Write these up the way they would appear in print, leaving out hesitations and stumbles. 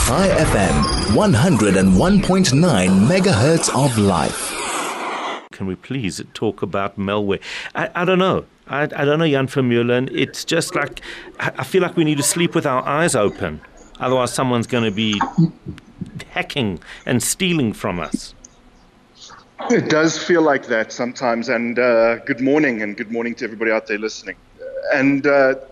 High FM, 101.9 megahertz of life. Can we please talk about malware? I don't know. I don't know, Jan Vermeulen. It's just like, I feel like we need to sleep with our eyes open. Otherwise, someone's going to be hacking and stealing from us. It does feel like that sometimes. And good morning to everybody out there listening. And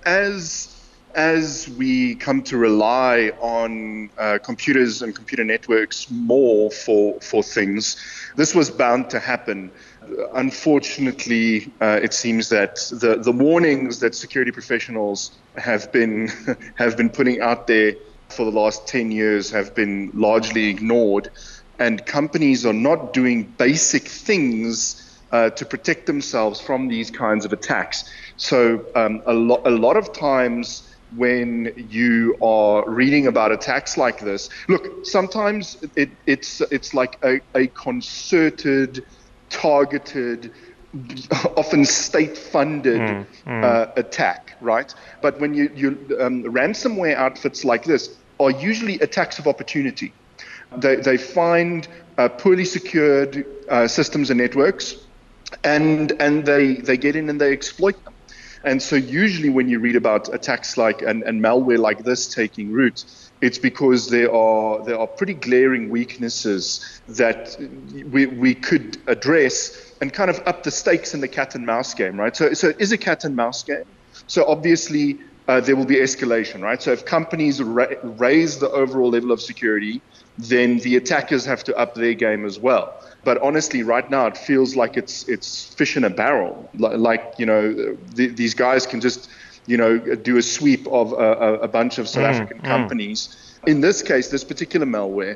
as we come to rely on computers and computer networks more for things, this was bound to happen. Unfortunately, it seems that the warnings that security professionals have been putting out there for the last 10 years have been largely ignored, and companies are not doing basic things to protect themselves from these kinds of attacks. So a lot of times when you are reading about attacks like this, look, sometimes it's like a concerted, targeted, often state-funded attack, right? But when you ransomware outfits like this are usually attacks of opportunity. They find poorly secured systems and networks, and they get in and they exploit them. And so usually when you read about attacks like and malware like this taking root, it's because there are pretty glaring weaknesses that we could address and kind of up the stakes in the cat and mouse game, right? So it is a cat and mouse game. So obviously there will be escalation, right? So if companies raise the overall level of security, then the attackers have to up their game as well. But honestly, right now, it feels like it's fish in a barrel. Like, these guys can just, do a sweep of a bunch of South African companies. In this case, this particular malware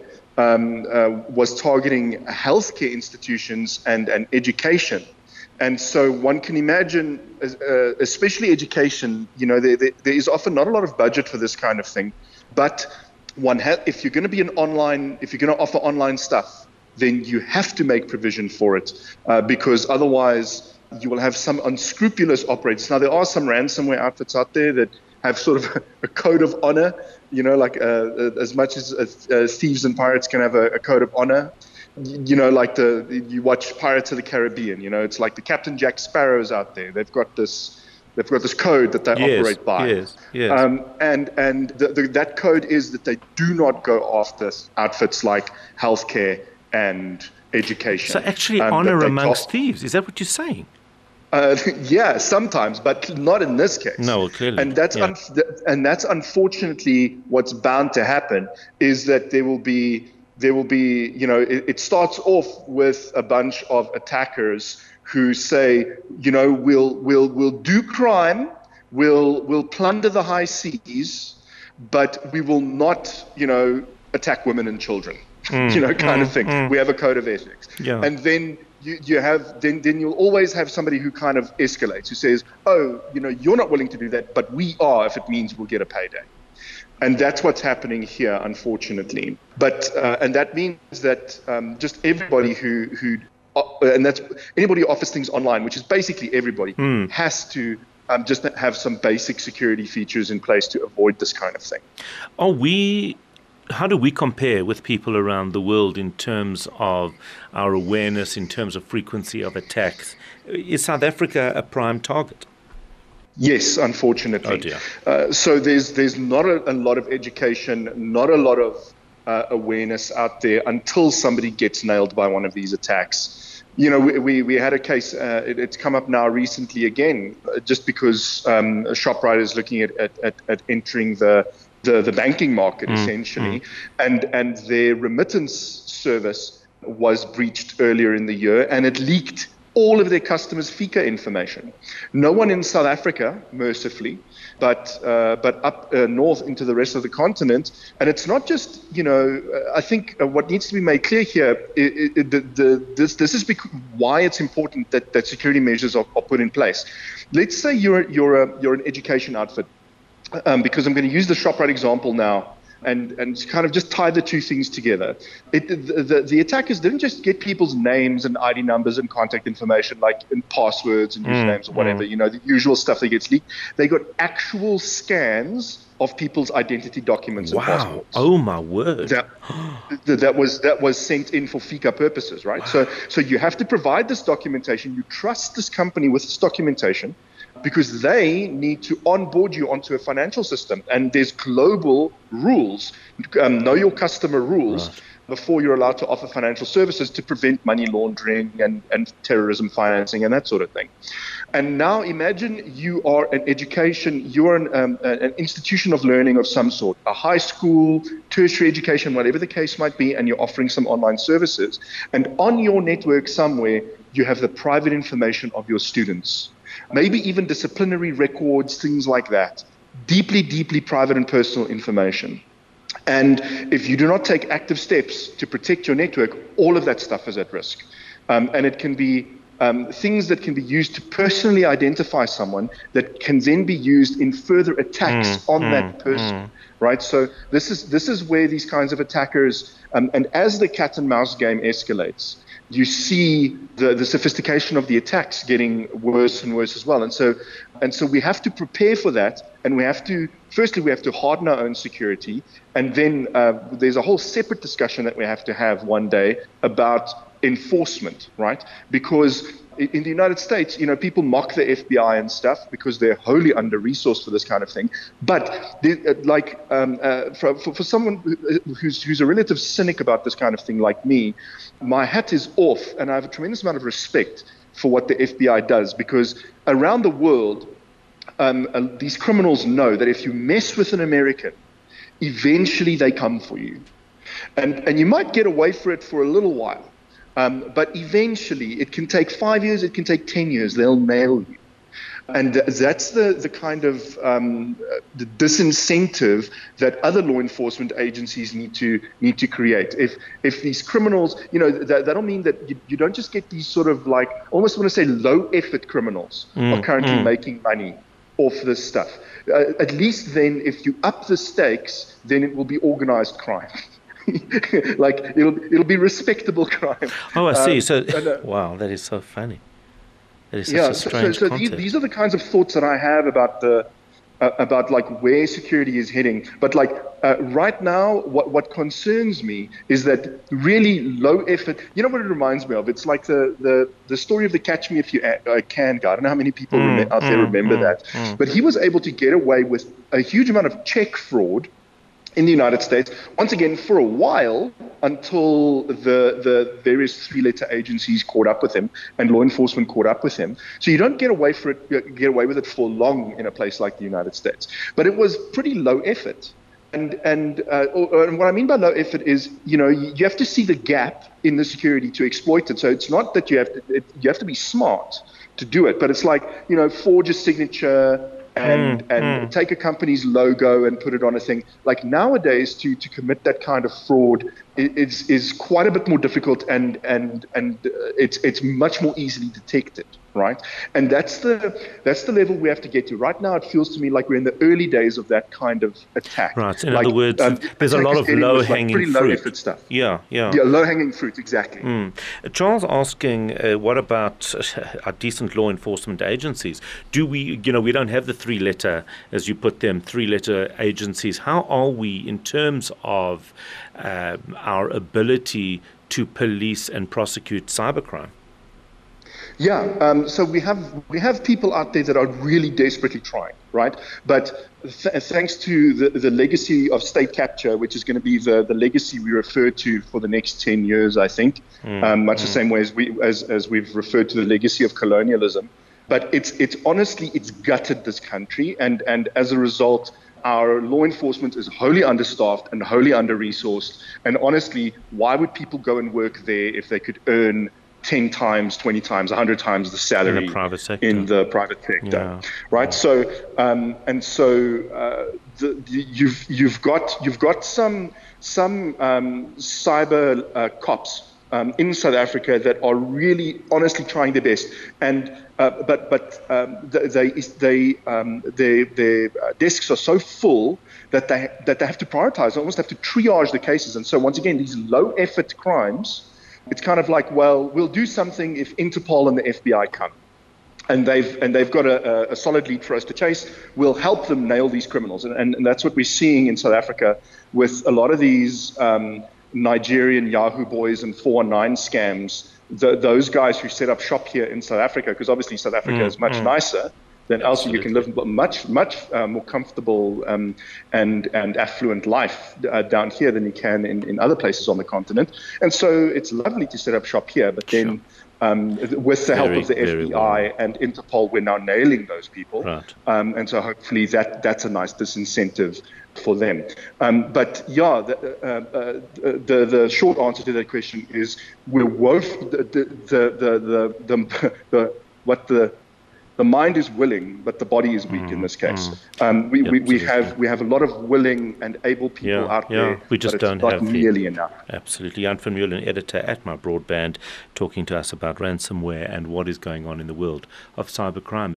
was targeting healthcare institutions and education. And so one can imagine, especially education, there is often not a lot of budget for this kind of thing. But if you're going to offer online stuff, then you have to make provision for it, because otherwise you will have some unscrupulous operators. Now, there are some ransomware outfits out there that have sort of a code of honor, as much as thieves and pirates can have a code of honor. Like you watch Pirates of the Caribbean, it's like the Captain Jack Sparrows out there. They've got this code that they operate by. Yes. And that code is that they do not go after outfits like healthcare and education. So actually honor amongst thieves, is that what you're saying? Yeah, sometimes, but not in this case. No, clearly. And that's unfortunately what's bound to happen, is that there will be it starts off with a bunch of attackers who say, we'll do crime, we'll plunder the high seas, but we will not, attack women and children. Kind of thing. We have a code of ethics. Yeah. And then you'll always have somebody who kind of escalates, who says, you're not willing to do that, but we are, if it means we'll get a payday. And that's what's happening here, unfortunately. But and that means that just everybody and that's anybody who offers things online, which is basically everybody, has to just have some basic security features in place to avoid this kind of thing. How do we compare with people around the world in terms of our awareness, in terms of frequency of attacks? Is South Africa a prime target? Yes, unfortunately. Oh dear. So there's not a lot of education, not a lot of awareness out there until somebody gets nailed by one of these attacks. We had a case, it's come up now recently again, just because Shoprite is looking at entering the banking market, essentially, and their remittance service was breached earlier in the year, and it leaked all of their customers' FICA information. No one in South Africa, mercifully, but up north into the rest of the continent. And it's not just, I think what needs to be made clear here, this is why it's important that security measures are put in place. Let's say you're an education outfit, because I'm going to use the Shoprite example now. And kind of just tie the two things together. The attackers didn't just get people's names and ID numbers and contact information, like in passwords and usernames or whatever, the usual stuff that gets leaked. They got actual scans of people's identity documents and Wow. passports. Oh, my word. That was sent in for FICA purposes, right? Wow. So you have to provide this documentation. You trust this company with this documentation because they need to onboard you onto a financial system. And there's global rules, know your customer rules, Right. before you're allowed to offer financial services to prevent money laundering and terrorism financing and that sort of thing. And now imagine you are you're an institution of learning of some sort, a high school, tertiary education, whatever the case might be, and you're offering some online services. And on your network somewhere, you have the private information of your students, maybe even disciplinary records, things like that. Deeply, deeply private and personal information. And if you do not take active steps to protect your network, all of that stuff is at risk. And it can be things that can be used to personally identify someone that can then be used in further attacks on that person, right? So this is where these kinds of attackers, and as the cat and mouse game escalates, you see the sophistication of the attacks getting worse and worse as well. And so we have to prepare for that, and we have to harden our own security, and then there's a whole separate discussion that we have to have one day about enforcement, right? Because in the United States, people mock the FBI and stuff because they're wholly under-resourced for this kind of thing. But for someone who's a relative cynic about this kind of thing like me, my hat is off, and I have a tremendous amount of respect for what the FBI does, because around the world, these criminals know that if you mess with an American, eventually they come for you. And you might get away for it for a little while. But eventually, it can take 5 years, it can take 10 years, they'll nail you. And that's the kind of the disincentive that other law enforcement agencies need to create. If these criminals, that'll mean that you don't just get these sort of like, almost want to say low effort criminals are currently making money off this stuff. At least then, if you up the stakes, then it will be organized crime. Like it'll be respectable crime. Oh, I see. Wow, that is so funny. That is such a strange concept. These are the kinds of thoughts that I have about like where security is heading. But like right now, what concerns me is that really low effort. You know what it reminds me of? It's like the story of the Catch Me If You Can guy. I don't know how many people out there remember that. But he was able to get away with a huge amount of check fraud in the United States, once again, for a while, until the various three-letter agencies caught up with him and law enforcement caught up with him. So you don't get away with it for long in a place like the United States. But it was pretty low effort. And what I mean by low effort is, you have to see the gap in the security to exploit it. So it's not that you have to be smart to do it, but it's like, forge a signature, and take a company's logo and put it on a thing. Like nowadays, to commit that kind of fraud is quite a bit more difficult, and it's much more easily detected, right? And that's the level we have to get to. Right now, it feels to me like we're in the early days of that kind of attack. Right. In other words, there's a lot of low-hanging fruit. Low effort stuff. Yeah, low-hanging fruit, exactly. Charles asking, what about our decent law enforcement agencies? Do we, we don't have the three-letter, as you put them, three-letter agencies. How are we in terms of our ability to police and prosecute cybercrime? Yeah, so we have people out there that are really desperately trying, right? But thanks to the legacy of state capture, which is going to be the legacy we refer to for the next 10 years, I think, much the same way as we've referred to the legacy of colonialism. But it's honestly gutted this country, and as a result, our law enforcement is wholly understaffed and wholly under-resourced. And honestly, why would people go and work there if they could earn 10 times, 20 times, 100 times the salary in the private sector, yeah. Right? So, you've got some cyber cops in South Africa that are really honestly trying their best, and their desks are so full that they have to prioritize, almost have to triage the cases. And so once again, these low effort crimes, it's kind of like, well, we'll do something if Interpol and the FBI come. and they've got a solid lead for us to chase. We'll help them nail these criminals, and that's what we're seeing in South Africa with a lot of these Nigerian Yahoo boys and 419 scams. Those guys who set up shop here in South Africa, because obviously South Africa is much nicer than elsewhere. You can live much more comfortable and affluent life down here than you can in other places on the continent. And so it's lovely to set up shop here, but then with the help of the FBI and Interpol, we're now nailing those people. Right. And so hopefully that's a nice disincentive for them. But yeah, the short answer to that question is we're the mind is willing, but the body is weak in this case. We have a lot of willing and able people out there. We just but it's not nearly enough. Absolutely. Jan Vermeulen, editor at My Broadband, talking to us about ransomware and what is going on in the world of cybercrime.